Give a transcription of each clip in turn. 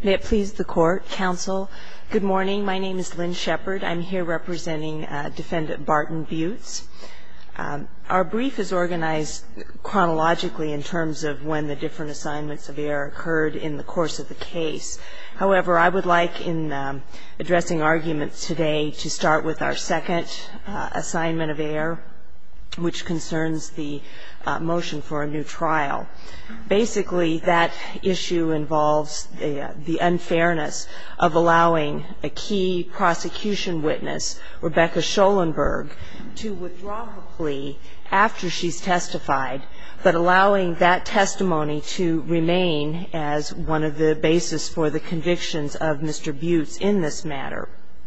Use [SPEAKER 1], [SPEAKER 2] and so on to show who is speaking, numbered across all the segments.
[SPEAKER 1] May it please the Court, Counsel. Good morning. My name is Lynn Shepard. I'm here representing Defendant Barton Butz. Our brief is organized chronologically in terms of when the different assignments of error occurred in the course of the case. However, I would like, in addressing arguments today, to start with our second assignment of error, which concerns the motion for a new trial. Basically, that issue involves the unfairness of allowing a key prosecution witness, Rebecca Schoenberg, to withdraw her plea after she's testified, but allowing that testimony to remain as one of the basis for the convictions of Mr. Butz in this matter.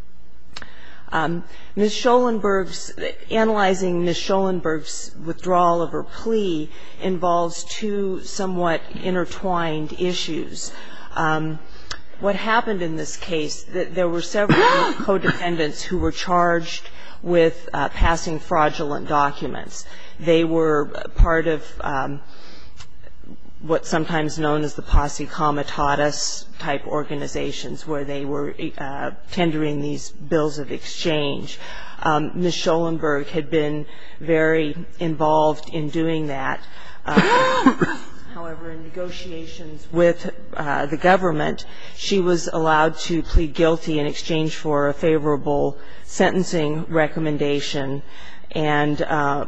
[SPEAKER 1] Ms. Schoenberg's, analyzing Ms. Schoenberg's withdrawal of her plea involves two somewhat intertwined issues. What happened in this case, there were several co-defendants who were charged with passing fraudulent documents. They were part of what's sometimes known as the posse comitatus type organizations, where they were tendering these bills of exchange. Ms. Schoenberg had been very involved in doing that. However, in negotiations with the government, she was allowed to plead guilty in exchange for a favorable sentencing recommendation, and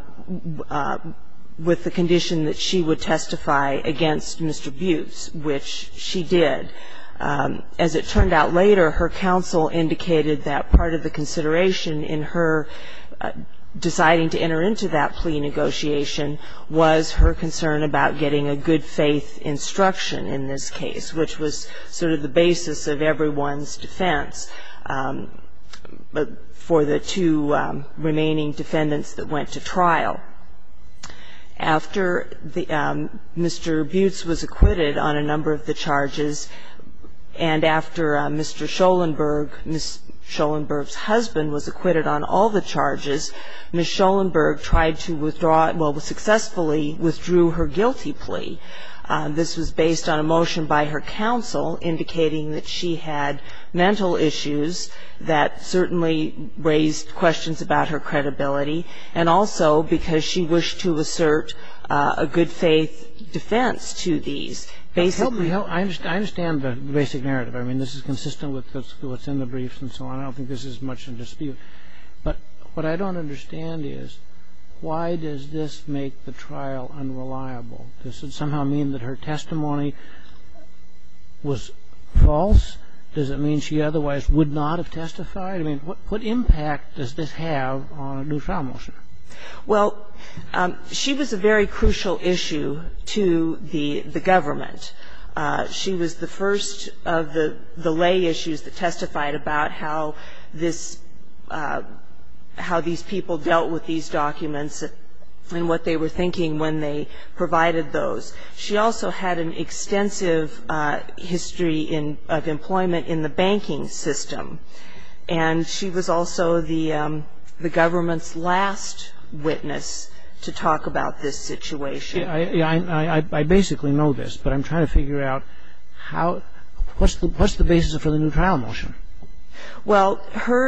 [SPEAKER 1] with the condition that she would testify against Mr. Butz, which she did. As it turned out later, her counsel indicated that part of the consideration in her deciding to enter into that plea negotiation was her concern about getting a good faith instruction in this case, which was sort of the basis of everyone's defense. But for the two remaining defendants that went to trial. After Mr. Butz was acquitted on a number of the charges, and after Mr. Schoenberg, Ms. Schoenberg's husband, was acquitted on all the charges, Ms. Schoenberg tried to withdraw, well, successfully withdrew her guilty plea. This was based on a motion by her counsel indicating that she had mental issues that certainly raised questions about her credibility, and also because she wished to assert a good faith defense to these. Basically,
[SPEAKER 2] I understand the basic narrative. I mean, this is consistent with what's in the briefs and so on. I don't think this is much in dispute. But what I don't understand is, why does this make the trial unreliable? Does it somehow mean that her testimony was false? Does it mean she otherwise would not have testified? I mean, what impact does this have on a new trial motion?
[SPEAKER 1] Well, she was a very crucial issue to the government. She was the first of the lay issues that testified about how this how these people dealt with these documents and what they were thinking when they provided those. She also had an extensive history of employment in the banking system, and she was also the government's last witness to talk about this situation.
[SPEAKER 2] I basically know this, but I'm trying to figure out what's the basis for the new trial motion?
[SPEAKER 1] Well,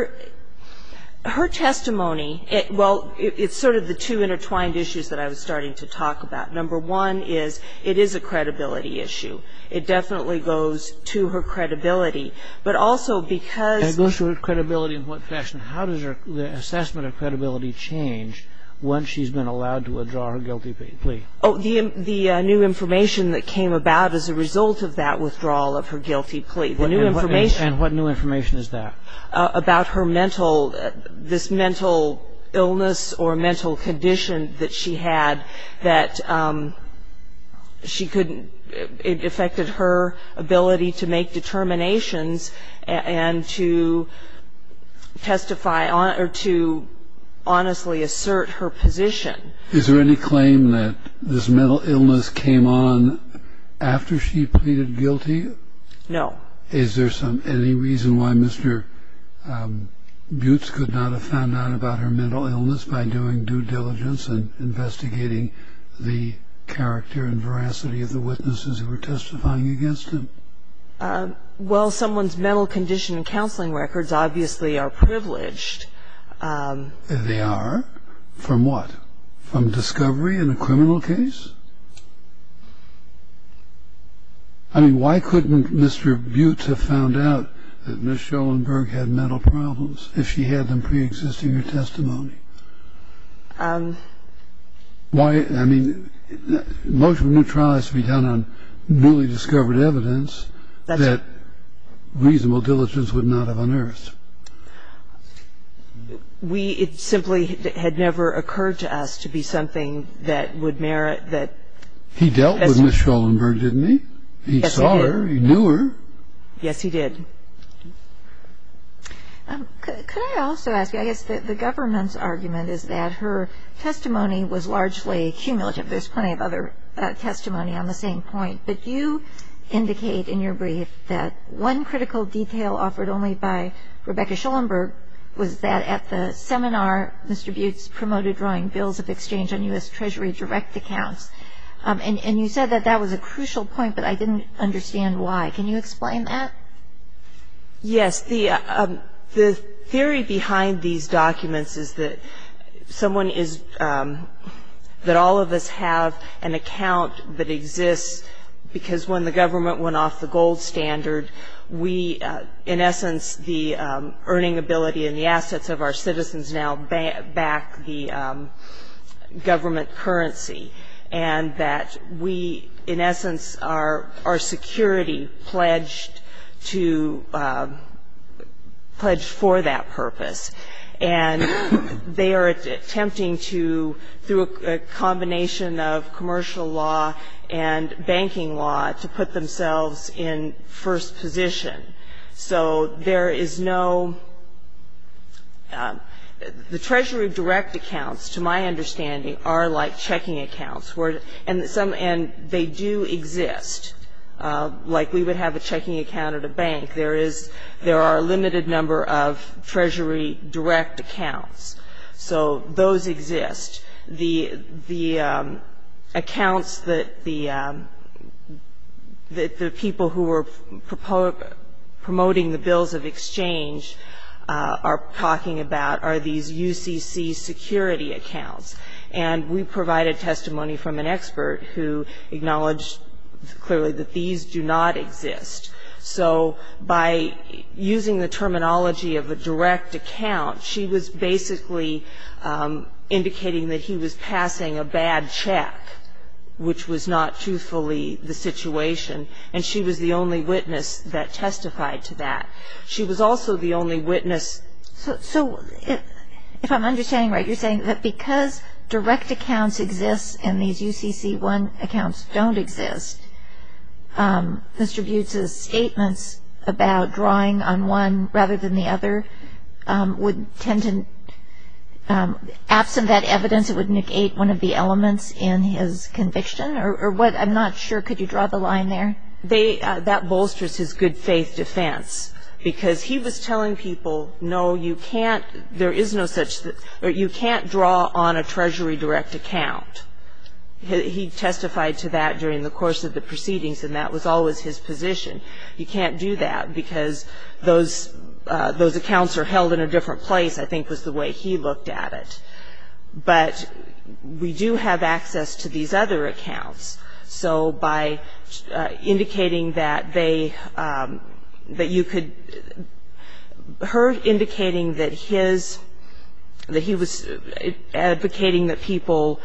[SPEAKER 1] her testimony, it's sort of the two intertwined issues that I was starting to talk about. Number one is it is a credibility issue. It definitely goes to her credibility, but also because
[SPEAKER 2] it goes to her credibility in what fashion? How does the assessment of credibility change once she's been allowed to withdraw her guilty plea?
[SPEAKER 1] Oh, the new information that came about as a result of that withdrawal of her guilty plea. The new information.
[SPEAKER 2] And what new information is that?
[SPEAKER 1] About her mental illness or mental condition that she had, that she couldn't, it affected her ability to make determinations and to testify on, or to honestly assert her position.
[SPEAKER 3] Is there any claim that this mental illness came on after she pleaded guilty?
[SPEAKER 1] No.
[SPEAKER 3] Is there any reason why Mr. Butz could not have found out about her mental illness by doing due diligence and investigating the character and veracity of the witnesses who were testifying against him?
[SPEAKER 1] Well, someone's mental condition and counseling records obviously are privileged.
[SPEAKER 3] They are? From what? From discovery in a criminal case? I mean, why couldn't Mr. Butz have found out that Ms. Schellenberg had mental problems if she had them pre-existing her testimony? Why? I mean, motion for new trial has to be done on newly discovered evidence that reasonable diligence would not have unearthed.
[SPEAKER 1] It simply had never occurred to us to be something that would merit that.
[SPEAKER 3] He dealt with Ms. Schellenberg, didn't he? He saw her. He knew her.
[SPEAKER 1] Yes, he did.
[SPEAKER 4] Could I also ask you, I guess the government's argument is that her testimony was largely cumulative. There's plenty of other testimony on the same point. But you indicate in your brief that one critical detail offered only by Rebecca Schellenberg was that at the seminar, Mr. Butz promoted drawing bills of exchange on U.S. Treasury direct accounts. And you said that that was a crucial point, but I didn't understand why. Can you explain that?
[SPEAKER 1] Yes. The theory behind these documents is that someone is that all of us have an account that exists because when the government went off the gold standard, we, in essence, the earning ability and the assets of our citizens now back the government currency, and that we, in essence, our security pledged for that purpose. And they are attempting to, through a combination of commercial law and banking law, to put themselves in first position. So there is no the Treasury direct accounts, to my understanding, are like checking accounts, and they do exist. Like we would have a checking account at a bank. There are a limited number of Treasury direct accounts. So those exist. The accounts that the people who were promoting the bills of exchange are talking about are these UCC security accounts. And we provided testimony from an expert who acknowledged clearly that these do not exist. So by using the terminology of a direct account, she was basically indicating that he was passing a bad check, which was not truthfully the situation. And she was the only witness that testified to that. She was also the only witness.
[SPEAKER 4] So if I'm understanding right, you're saying that because direct accounts exist and these UCC1 accounts don't exist, Mr. Butz's statements about drawing on one rather than the other would tend to, absent that evidence, it would negate one of the elements in his conviction? Or what? I'm not sure. Could you draw the line there?
[SPEAKER 1] That bolsters his good faith defense, because he was telling people, no, you can't, there is no such, or you can't draw on a Treasury direct account. He testified to that during the course of the proceedings, and that was always his position. You can't do that because those accounts are held in a different place, I think was the way he looked at it. But we do have access to these other accounts. So by indicating that that you could, her indicating that he was advocating that people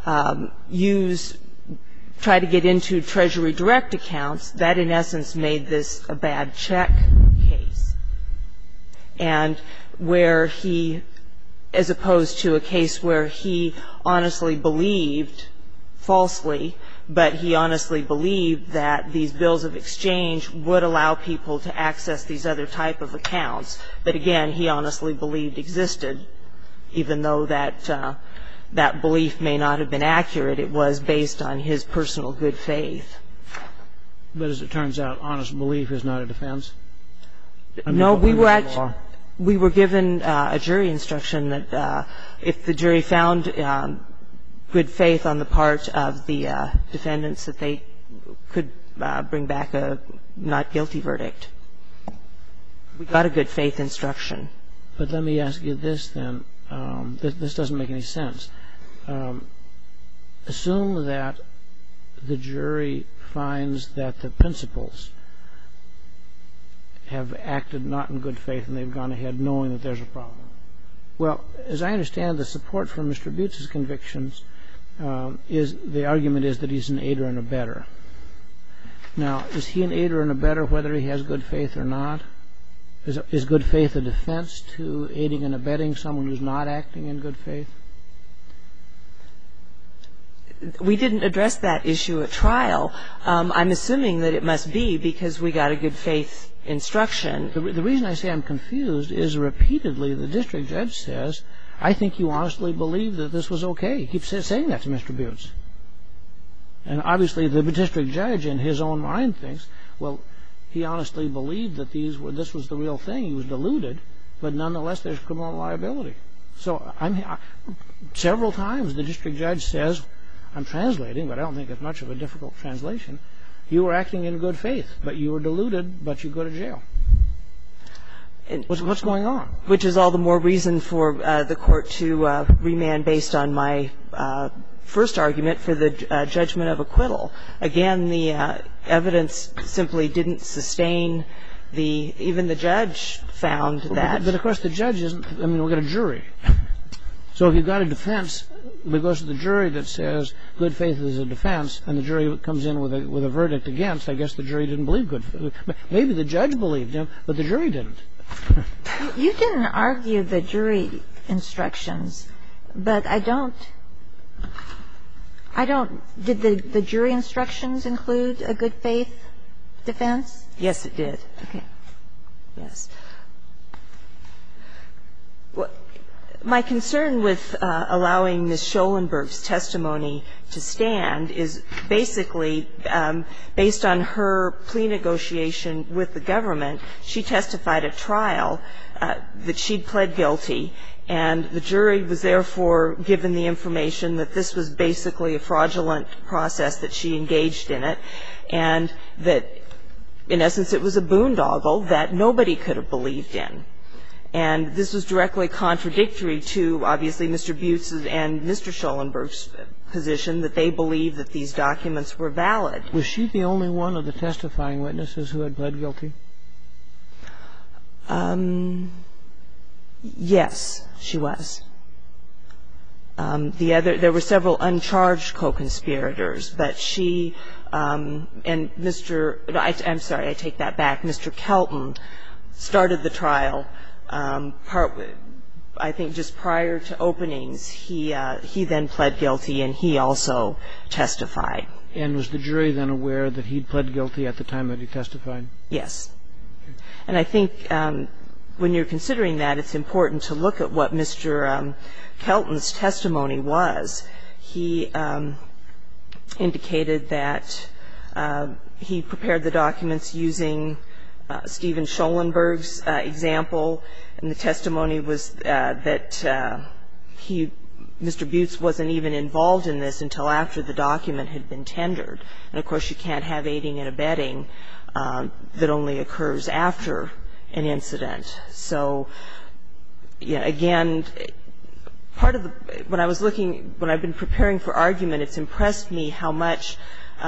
[SPEAKER 1] try to get into Treasury direct accounts, that in essence made this a bad check case. And where he, as opposed to a case where he honestly believed, falsely, but he honestly believed that these bills of exchange would allow people to access these other type of accounts that, again, he honestly believed existed, even though that belief may not have been accurate. It was based on his personal good faith.
[SPEAKER 2] But as it turns out, honest belief is not a defense?
[SPEAKER 1] No, we were given a jury instruction that if the jury found good faith on the part of the defendants, that they could bring back a not guilty verdict. We got a good faith instruction.
[SPEAKER 2] But let me ask you this then. This doesn't make any sense. Assume that the jury finds that the principals have acted not in good faith and they've gone ahead knowing that there's a problem. Well, as I understand, the support for Mr. Butts' convictions the argument is that he's an aider and abetter. Now, is he an aider and abetter whether he has good faith or not? Is good faith a defense to aiding and abetting someone who's not acting in good faith?
[SPEAKER 1] We didn't address that issue at trial. I'm assuming that it must be because we got a good faith instruction.
[SPEAKER 2] The reason I say I'm confused is repeatedly the district judge says, I think you honestly believe that this was okay. He keeps saying that to Mr. Butts. And obviously the district judge in his own mind thinks, well, he honestly believed that this was the real thing. He was deluded, but nonetheless there's criminal liability. So several times the district judge says, I'm translating, but I don't think it's much of a difficult translation, you were acting in good faith, but you were deluded, but you go to jail. What's going on?
[SPEAKER 1] Which is all the more reason for the court to remand based on my first argument for the judgment of acquittal. Again, the evidence simply didn't sustain even the judge found that.
[SPEAKER 2] But of course the judge isn't, we've got a jury. So if you've got a defense that goes to the jury that says good faith is a defense and the jury comes in with a verdict against, I guess the jury didn't believe good faith. Maybe the judge believed him, but the jury didn't.
[SPEAKER 4] You didn't argue the jury instructions, but did the jury instructions include a good faith defense?
[SPEAKER 1] Yes, it did.
[SPEAKER 4] Okay.
[SPEAKER 1] Yes. My concern with allowing Ms. Schoenberg's testimony to stand is basically based on her plea negotiation with the government. She testified at trial that she'd pled guilty, and the jury was therefore given the information that this was basically a fraudulent process, that she engaged in it, and that, in essence, it was a boondoggle that nobody could have believed in. And this was directly contradictory to, obviously, Mr. Butts' and Mr. Schoenberg's position that they believed that these documents were valid.
[SPEAKER 2] Was she the only one of the testifying witnesses who had pled guilty?
[SPEAKER 1] Yes, she was. There were several uncharged co-conspirators, but she and I'm sorry, I take that back. Mr. Kelton started the trial. I think just prior to openings, he then pled guilty, and he also testified.
[SPEAKER 2] And was the jury then aware that he'd pled guilty at the time that he testified?
[SPEAKER 1] Yes. And I think when you're considering that, it's important to look at what Mr. Kelton's testimony was. He indicated that he prepared the documents using Stephen Schoenberg's example, and the testimony was that Mr. Butts wasn't even involved in this until after the document had been tendered. And, of course, you can't have aiding and abetting that only occurs after an incident. So, again, part of when I've been preparing for argument, it's impressed me how much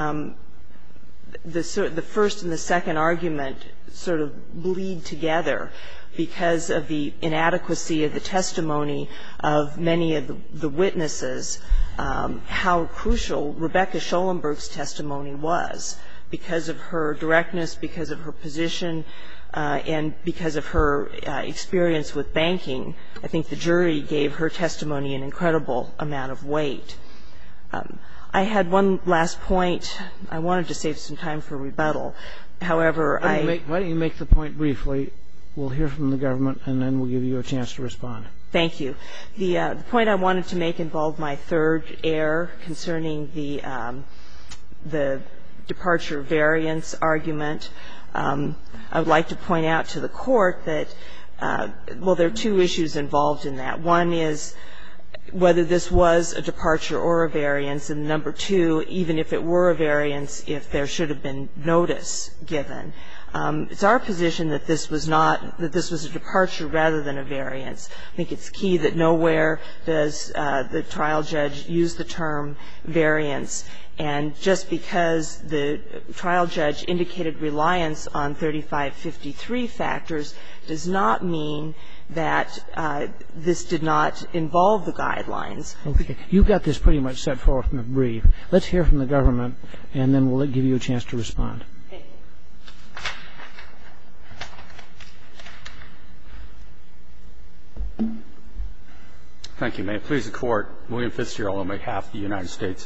[SPEAKER 1] the first and the second argument sort of bleed together because of the inadequacy of the testimony of many of the witnesses, how crucial Rebecca Schoenberg's testimony was because of her directness, because of her position, and because of her experience with banking. I think the jury gave her testimony an incredible amount of weight. I had one last point. I wanted to save some time for rebuttal. However,
[SPEAKER 2] Why don't you make the point briefly? We'll hear from the government, and then we'll give you a chance to respond.
[SPEAKER 1] Thank you. The point I wanted to make involved my third error concerning the departure variance argument. I would like to point out to the Court that, well, there are two issues involved in that. One is whether this was a departure or a variance, and number two, even if it were a variance, if there should have been notice given. It's our position that this was a departure rather than a variance. I think it's key that nowhere does the trial judge use the term variance, and just because the trial judge indicated reliance on 3553 factors does not mean that this did not involve the guidelines.
[SPEAKER 2] Okay. You've got this pretty much set forth in the brief. Let's hear from the government, and then we'll give you a chance to respond.
[SPEAKER 5] Thank you. May it please the Court, William Fitzgerald on behalf of the United States.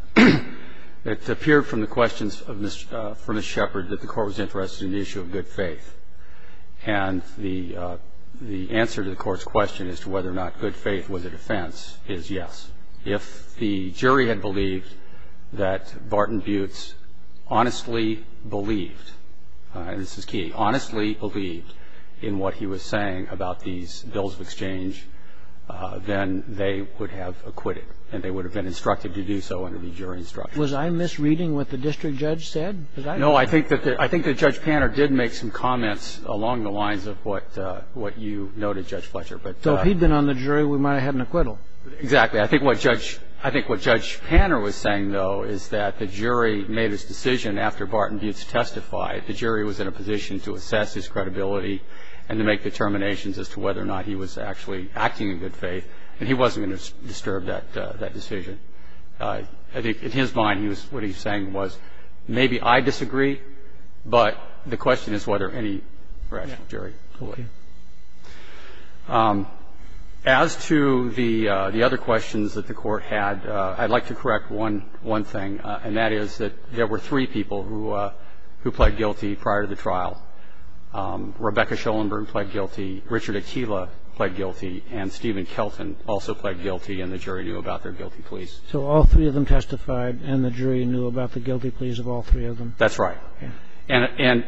[SPEAKER 5] It appeared from the questions from Ms. Shepard that the Court was interested in the issue of good faith. And the answer to the Court's question as to whether or not good faith was a defense is yes. If the jury had believed that Barton Butts honestly believed, and this is key, honestly believed in what he was saying about these bills of exchange, then they would have acquitted, and they would have been instructed to do so under the jury instructions.
[SPEAKER 2] Was I misreading what the district judge said?
[SPEAKER 5] No, I think that Judge Panner did make some comments along the lines of what you noted, Judge Fletcher. But
[SPEAKER 2] so if he'd been on the jury, we might have had an acquittal.
[SPEAKER 5] Exactly. I think what Judge Panner was saying, though, is that the jury made its decision after Barton Butts testified. The jury was in a position to assess his credibility and to make determinations as to whether or not he was actually acting in good faith, and he wasn't going to disturb that decision. I think in his mind, what he was saying was, maybe I disagree, but the question is whether any rational jury would.
[SPEAKER 2] Okay.
[SPEAKER 5] As to the other questions that the Court had, I'd like to correct one thing, and that is that there were three people who pled guilty prior to the trial. Rebecca Schollenberg pled guilty, Richard Aquila pled guilty, and Stephen Kelton also pled guilty, and the jury knew about their guilty pleas.
[SPEAKER 2] So all three of them testified, and the jury knew about the guilty pleas of all three of them?
[SPEAKER 5] That's right.
[SPEAKER 2] Okay.
[SPEAKER 5] And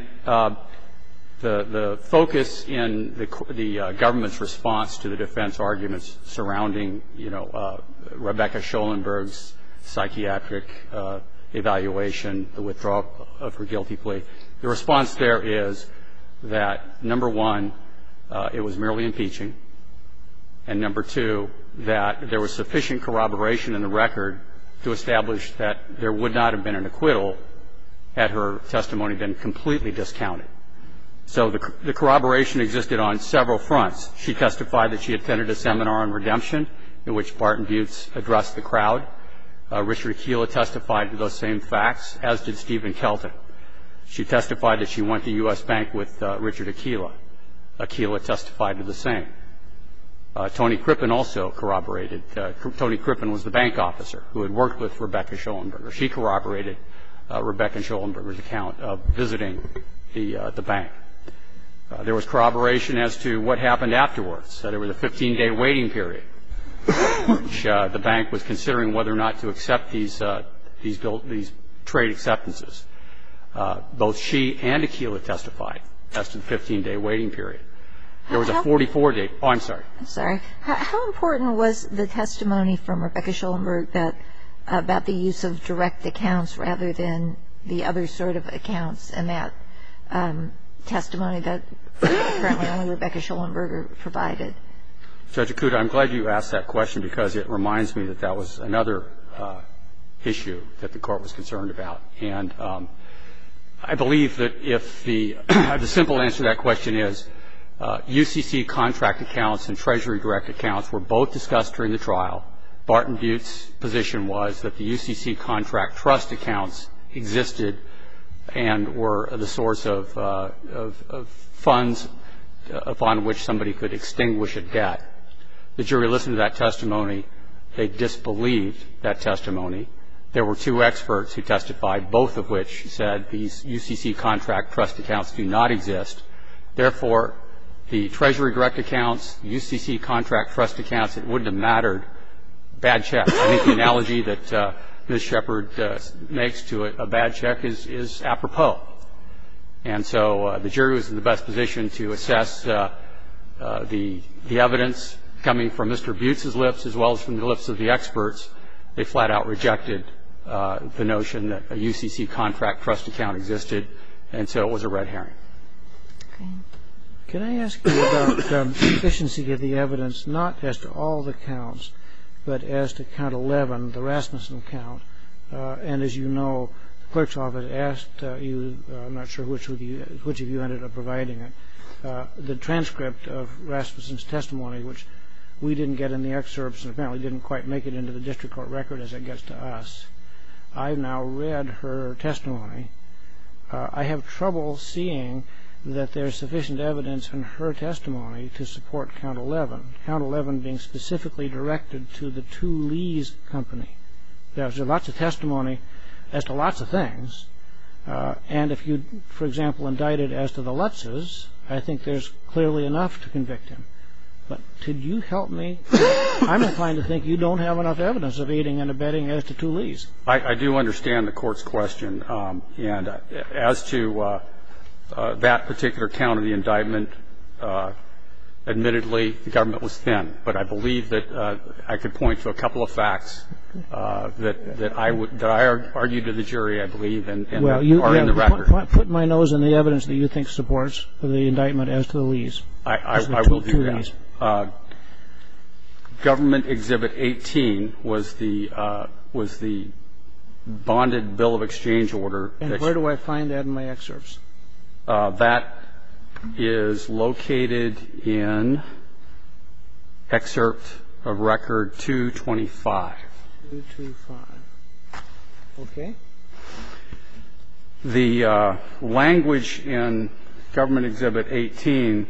[SPEAKER 5] the focus in the government's response to the defense arguments surrounding, Rebecca Schollenberg's psychiatric evaluation, the withdrawal of her guilty plea, the response there is that, number one, it was merely impeaching, and number two, that there was sufficient corroboration in the record to establish that there would not have been an acquittal had her testimony been completely discounted. So the corroboration existed on several fronts. She testified that she attended a seminar on redemption in which Barton Butts addressed the crowd. Richard Aquila testified to those same facts, as did Stephen Kelton. She testified that she went to U.S. Bank with Richard Aquila. Aquila testified to the same. Tony Crippen also corroborated. Tony Crippen was the bank officer who had worked with Rebecca Schollenberger. She corroborated Rebecca Schollenberger's account of visiting the bank. There was corroboration as to what happened afterwards. There was a 15-day waiting period, which the bank was considering whether or not to accept these trade acceptances. Both she and Aquila testified as to the 15-day waiting period. There was a 44-day. Oh, I'm sorry.
[SPEAKER 4] I'm sorry. How important was the testimony from Rebecca Schollenberg about the use of direct accounts rather than the other sort of accounts in that testimony that apparently only Rebecca Schollenberger provided?
[SPEAKER 5] Judge Acuda, I'm glad you asked that question because it reminds me that that was another issue that the Court was concerned about. And I believe that if the simple answer to that question is UCC contract accounts and Treasury direct accounts were both discussed during the trial, Barton Butts' position was that the UCC contract trust accounts existed and were the source of funds upon which somebody could extinguish a debt. The jury listened to that testimony. They disbelieved that testimony. There were two experts who testified, both of which said these UCC contract trust accounts do not exist. Therefore, the Treasury direct accounts, UCC contract trust accounts, it wouldn't have mattered. Bad check. I think the analogy that Ms. Shepard makes to a bad check is apropos. And so the jury was in the best position to assess the evidence coming from Mr. Buttes' lips as well as from the lips of the experts, they flat out rejected the notion that a UCC contract trust account existed, and so it was a red herring.
[SPEAKER 4] Okay.
[SPEAKER 2] Can I ask you about sufficiency of the evidence, not as to all the counts, but as to count 11, the Rasmussen count? And as you know, the clerk's office asked you, I'm not sure which of you ended up providing it, the transcript of Rasmussen's testimony, which we didn't get in the excerpts and apparently didn't quite make it into the district court record as it gets to us. I've now read her testimony. I have trouble seeing that there's sufficient evidence in her testimony to support count 11, count 11 being specifically directed to the two Lees company. There's lots of testimony as to lots of things, and if you, for example, indicted as to the Lutzes, I think there's clearly enough to convict him. But could you help me? I'm inclined to think you don't have enough evidence of aiding and abetting as to two Lees.
[SPEAKER 5] I do understand the Court's question. And as to that particular count of the indictment, admittedly, the government was thin. But I believe that I could point to a couple of facts that I argued to the jury, I believe, and are in the record.
[SPEAKER 2] Put my nose in the evidence that you think supports the indictment as to the Lees.
[SPEAKER 5] I will do that. Government Exhibit 18 was the bonded bill of exchange order.
[SPEAKER 2] And where do I find that in my excerpts?
[SPEAKER 5] That is located in excerpt of record 225.
[SPEAKER 2] 225. Okay.
[SPEAKER 5] The language in Government Exhibit 18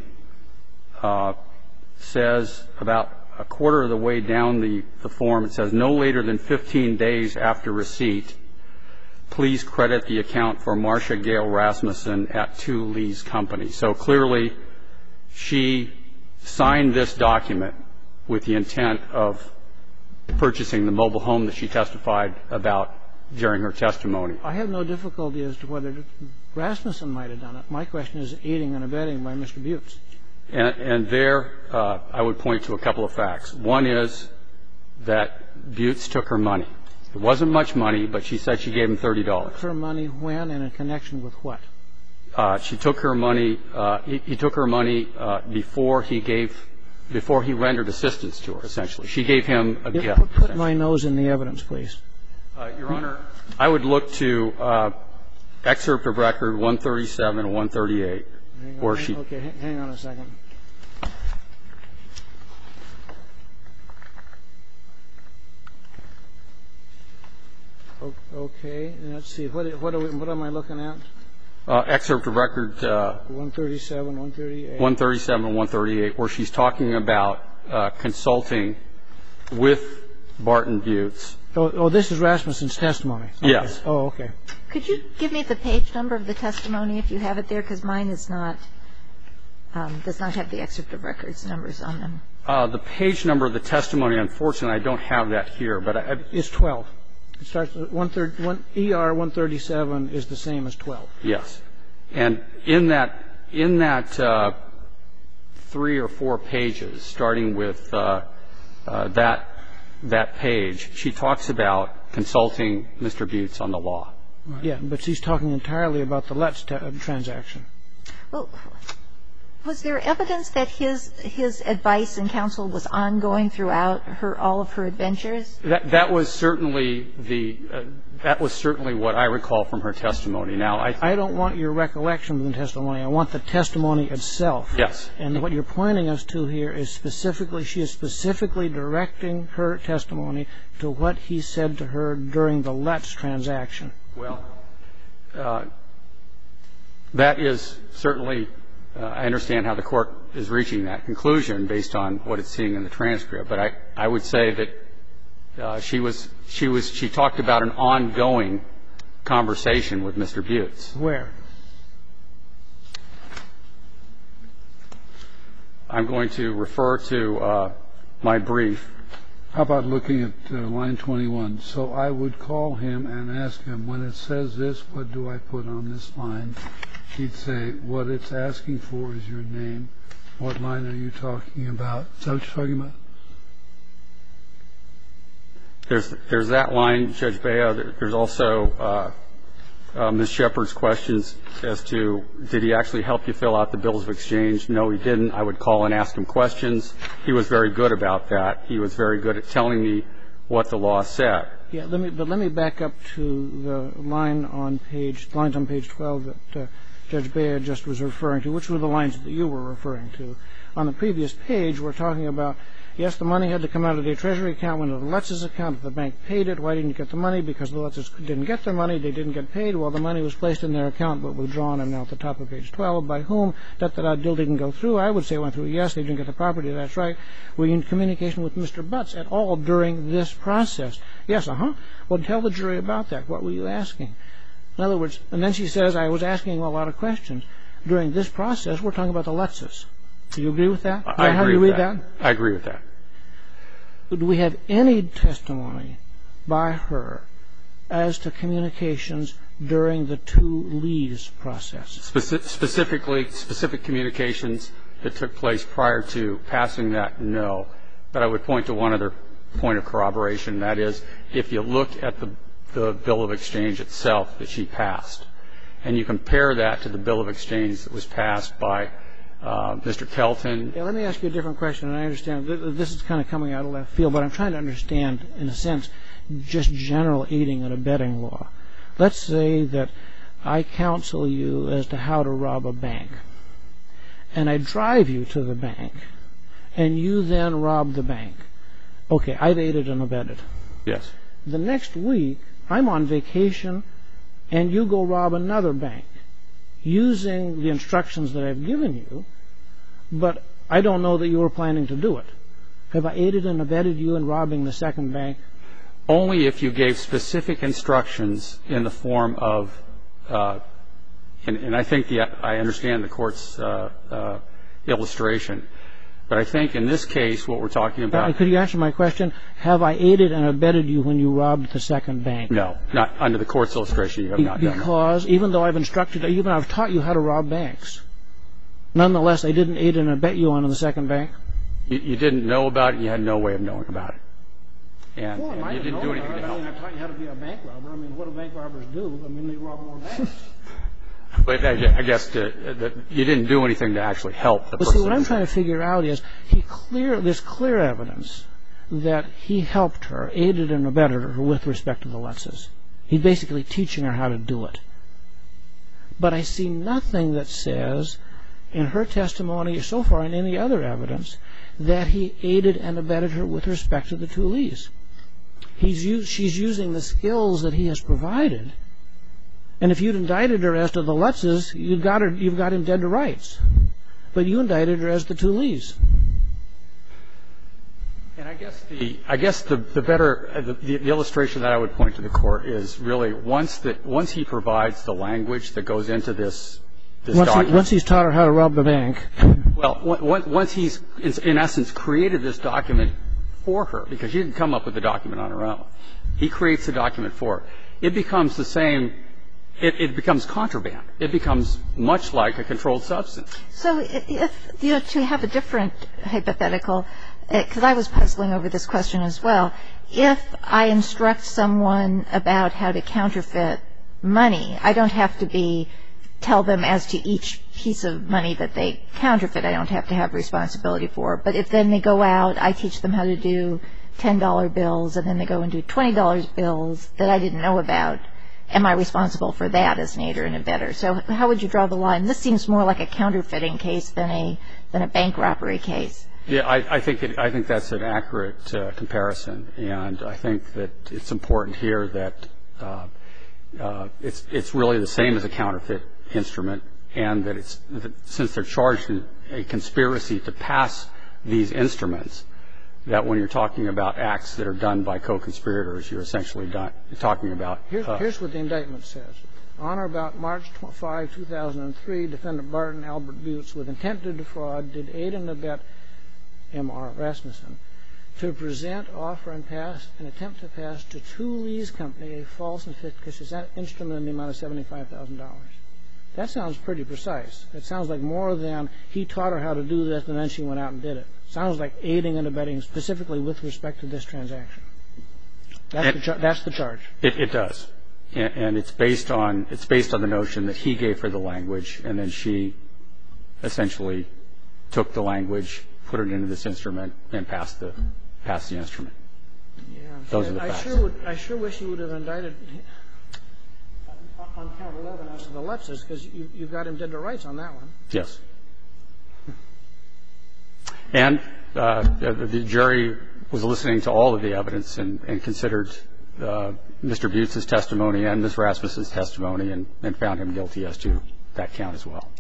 [SPEAKER 5] says about a quarter of the way down the form, it says, no later than 15 days after receipt, please credit the account for Marcia Gail Rasmussen at two Lees Company. So clearly she signed this document with the intent of purchasing the mobile home that she testified about during her testimony.
[SPEAKER 2] I have no difficulty as to whether Rasmussen might have done it. My question is aiding and abetting by Mr. Buttes.
[SPEAKER 5] And there I would point to a couple of facts. One is that Buttes took her money. It wasn't much money, but she said she gave him $30.
[SPEAKER 2] Took her money when and in connection with what?
[SPEAKER 5] She took her money. He took her money before he rendered assistance to her, essentially. She gave him a gift.
[SPEAKER 2] Put my nose in the evidence, please.
[SPEAKER 5] Your Honor, I would look to excerpt of record 137 and 138.
[SPEAKER 2] Okay, hang on a second. Okay, let's see. What am I looking at?
[SPEAKER 5] Excerpt of record
[SPEAKER 2] 137, 138.
[SPEAKER 5] 137 and 138, where she's talking about consulting with Barton Buttes.
[SPEAKER 2] Oh, this is Rasmussen's testimony. Okay.
[SPEAKER 5] Yes.
[SPEAKER 2] Oh, okay.
[SPEAKER 4] Could you give me the page number of the testimony if you have it there? Because mine is not, does not have the excerpt of records numbers on them.
[SPEAKER 5] The page number of the testimony, unfortunately, I don't have that here. But
[SPEAKER 2] it's 12. It starts at ER 137 is the same as 12.
[SPEAKER 5] Yes. And in that 3 or 4 pages, starting with that page, she talks about consulting Mr. Buttes on the law.
[SPEAKER 3] Right.
[SPEAKER 2] Yeah, but she's talking entirely about the Lutz transaction.
[SPEAKER 4] Well, was there evidence that his advice and counsel was ongoing throughout all of her adventures?
[SPEAKER 5] That was certainly what I recall from her testimony. Now,
[SPEAKER 2] I don't want your recollection of the testimony. I want the testimony itself.
[SPEAKER 5] Yes.
[SPEAKER 2] And what you're pointing us to here is she is specifically directing her testimony to what he said to her during the Lutz transaction.
[SPEAKER 5] Well, that is certainly, I understand how the Court is reaching that conclusion based on what it's seeing in the transcript. But I would say that she talked about an ongoing conversation with Mr. Buttes.
[SPEAKER 2] Where?
[SPEAKER 5] I'm going to refer to my brief.
[SPEAKER 3] How about looking at line 21? So I would call him and ask him, when it says this, what do I put on this line? He'd say, what it's asking for is your name. What line are you talking about? Is that what you're talking about?
[SPEAKER 5] There's that line, Judge Bea. There's also Ms. Shepard's questions as to, did he actually help you fill out the bills of exchange? No, he didn't. I would call and ask him questions. He was very good about that. He was very good at telling me what the law said.
[SPEAKER 2] Yeah, let me back up to the lines on page 12 that Judge Bea just was referring to, which were the lines that you were referring to. On the previous page, we're talking about, yes, the money had to come out of the Treasury account, went to the Lutz's account. The bank paid it. Why didn't you get the money? Because the Lutz's didn't get their money. They didn't get paid. Well, the money was placed in their account but withdrawn. And now at the top of page 12, by whom? That deal didn't go through. I would say it went through. Yes, they didn't get the property. That's right. Were you in communication with Mr. Butts at all during this process? Yes, Well, tell the jury about that. What were you asking? In other words, and then she says, I was asking a lot of questions. During this process, we're talking about the Lutz's. Do you agree with that?
[SPEAKER 5] I agree with that. I agree with that.
[SPEAKER 2] Do we have any testimony by her as to communications during the two leaves process?
[SPEAKER 5] Specific communications that took place prior to passing that, no. But I would point to one other point of corroboration. That is, if you look at the bill of exchange itself that she passed, and you compare that to the bill of exchange that was passed by Mr. Kelton.
[SPEAKER 2] Yeah, let me ask you a different question, and I understand this is kind of coming out of left field, but I'm trying to understand, in a sense, just general aiding and abetting law. Let's say that I counsel you as to how to rob a bank, and I drive you to the bank, and you then rob the bank. Okay, I've aided and abetted.
[SPEAKER 5] Yes.
[SPEAKER 2] The next week, I'm on vacation, and you go rob another bank using the instructions that I've given you, but I don't know that you were planning to do it. Have I aided and abetted you in robbing the second bank?
[SPEAKER 5] Only if you gave specific instructions in the form of, and I think I understand the Court's illustration, but I think in this case what we're talking about.
[SPEAKER 2] Could you answer my question? Have I aided and abetted you when you robbed the second bank?
[SPEAKER 5] No, not under the Court's illustration. You have not done that.
[SPEAKER 2] Because even though I've instructed, even I've taught you how to rob banks, nonetheless I didn't aid and abet you on the second bank?
[SPEAKER 5] You didn't know about it. You had no way of knowing about it. And you didn't do anything to help.
[SPEAKER 2] I taught you how to be a bank robber. I mean, what do bank robbers do? I mean, they rob more banks.
[SPEAKER 5] But I guess you didn't do anything to actually help the person.
[SPEAKER 2] See, what I'm trying to figure out is there's clear evidence that he helped her, aided and abetted her with respect to the Lutz's. He's basically teaching her how to do it. But I see nothing that says in her testimony so far in any other evidence that he aided and abetted her with respect to the two Lees. She's using the skills that he has provided. And if you'd indicted her as to the Lutz's, you've got him dead to rights. But you indicted her as the two Lees.
[SPEAKER 5] And I guess the illustration that I would point to the Court is really once he provides the language that goes into this document.
[SPEAKER 2] Once he's taught her how to rob the bank.
[SPEAKER 5] Well, once he's in essence created this document for her, because she didn't come up with the document on her own. He creates the document for her. It becomes the same. It becomes contraband. It becomes much like a controlled substance.
[SPEAKER 4] So if to have a different hypothetical, because I was puzzling over this question as well, if I instruct someone about how to counterfeit money, I don't have to tell them as to each piece of money that they counterfeit. I don't have to have responsibility for. But if then they go out, I teach them how to do $10 bills, and then they go and do $20 bills that I didn't know about. Am I responsible for that as an aider and abetter? So how would you draw the line? This seems more like a counterfeiting case than a bank robbery case.
[SPEAKER 5] Yeah, I think that's an accurate comparison, and I think that it's important here that it's really the same as a counterfeit instrument, and that since they're charged in a conspiracy to pass these instruments, that when you're talking about acts that are done by co-conspirators, you're essentially talking about.
[SPEAKER 2] Here's what the indictment says. On or about March 5, 2003, Defendant Barton Albert Butts, with intent to defraud, did aid and abet M.R. Rasmussen to present, offer, and pass, and attempt to pass to Two Lee's Company a false and fictitious instrument in the amount of $75,000. That sounds pretty precise. It sounds like more than he taught her how to do this and then she went out and did it. Sounds like aiding and abetting specifically with respect to this transaction. That's the charge.
[SPEAKER 5] It does. And it's based on the notion that he gave her the language, and then she essentially took the language, put it into this instrument, and passed the instrument.
[SPEAKER 2] Yeah.
[SPEAKER 5] Those are the facts.
[SPEAKER 2] I sure wish you would have indicted on count 11 as to the Lutzes, because you got him dead to rights on that one.
[SPEAKER 5] Yes. And the jury was listening to all of the evidence and considered Mr. Butts' testimony and Ms. Rasmus's testimony and found him guilty as to that count as well.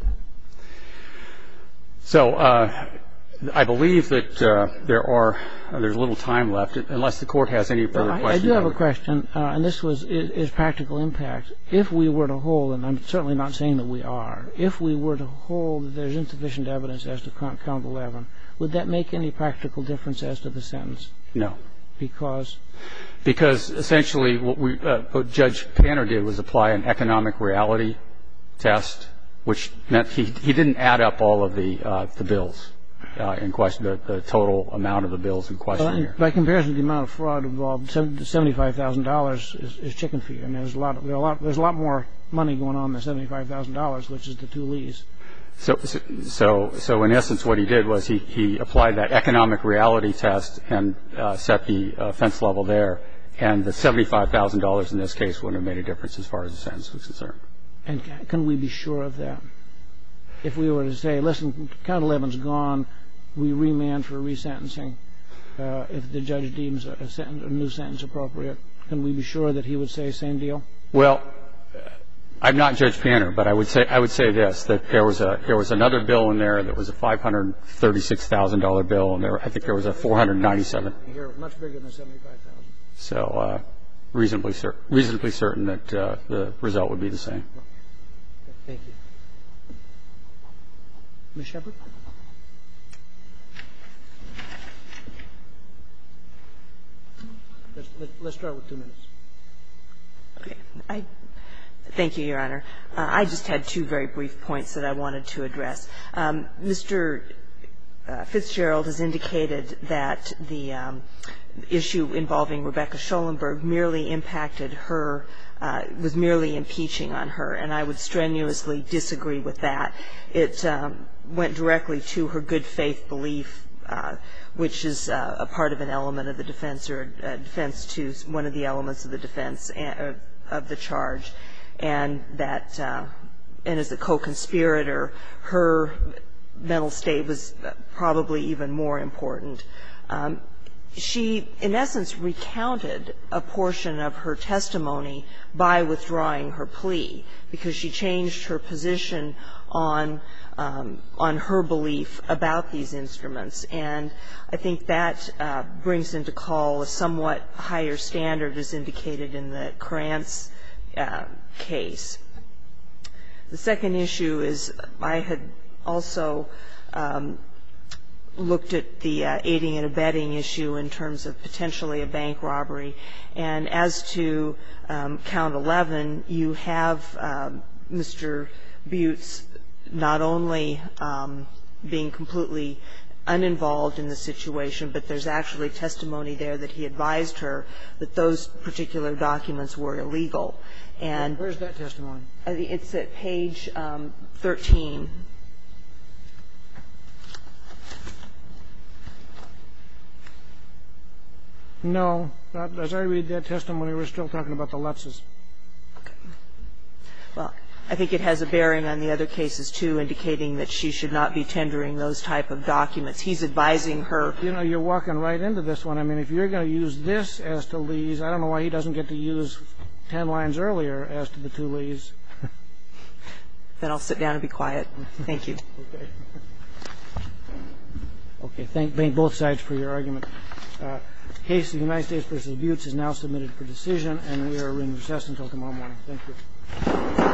[SPEAKER 5] So I believe that there's little time left, unless the Court has any further questions.
[SPEAKER 2] I do have a question, and this is practical impact. If we were to hold, and I'm certainly not saying that we are, if we were to hold that there's insufficient evidence as to count 11, would that make any practical difference as to the sentence?
[SPEAKER 5] No.
[SPEAKER 2] Because
[SPEAKER 5] essentially what Judge Panner did was apply an economic reality test, which meant he didn't add up all of the bills in question, the total amount of the bills in question here.
[SPEAKER 2] By comparison to the amount of fraud involved, $75,000 is chicken feed. I mean, there's a lot more money going on than $75,000, which is the two Lees. So in essence, what he did was he applied that economic reality test and set the offense level there, and the $75,000 in this case wouldn't have made a difference as far as the sentence was concerned. And can we be sure of that? If we were to say, listen, count 11's gone, we remand for resentencing, if the judge deems a new sentence appropriate, can we be sure that he would say same deal?
[SPEAKER 5] Well, I'm not Judge Panner, but I would say this, that there was another bill in there that was a $536,000 bill, and I think there was a $497,000.
[SPEAKER 2] Here, much bigger than $75,000.
[SPEAKER 5] So reasonably certain that the result would be the same.
[SPEAKER 2] Thank you. Ms. Shepard? Let's start with 2 minutes.
[SPEAKER 1] Okay. Thank you, Your Honor. I just had 2 very brief points that I wanted to address. Mr. Fitzgerald has indicated that the issue involving Rebecca Schollenberg merely impacted her, was merely impeaching on her, and I would strenuously disagree with that. It went directly to her good faith belief, which is a part of an element of the defense, or a defense to one of the elements of the defense of the charge, and that, and as a co-conspirator, her mental state was probably even more important. She, in essence, recounted a portion of her testimony by withdrawing her plea, because she changed her position on her belief about these instruments. And I think that brings into call a somewhat higher standard, as indicated in the Krantz case. The second issue is, I had also looked at the aiding and abetting issue in terms of potentially a bank robbery. And as to count 11, you have Mr. Butts not only being completely uninvolved in the situation, but there's actually testimony there that he advised her that those particular documents were illegal. And
[SPEAKER 2] where's that testimony?
[SPEAKER 1] It's at page 13.
[SPEAKER 2] No. As I read that testimony, we're still talking about the Lutzes.
[SPEAKER 1] Okay. Well, I think it has a bearing on the other cases, too, indicating that she should not be tendering those type of documents. He's advising her.
[SPEAKER 2] You know, you're walking right into this one. I mean, if you're going to use this as to Lee's, I don't know why he doesn't get to use 10 lines earlier as to the 2 Lee's.
[SPEAKER 1] Then I'll sit down and be quiet. Thank you.
[SPEAKER 2] Okay. Thank both sides for your argument. The case of the United States v. Butts is now submitted for decision, and we are in recess until tomorrow morning. Thank you.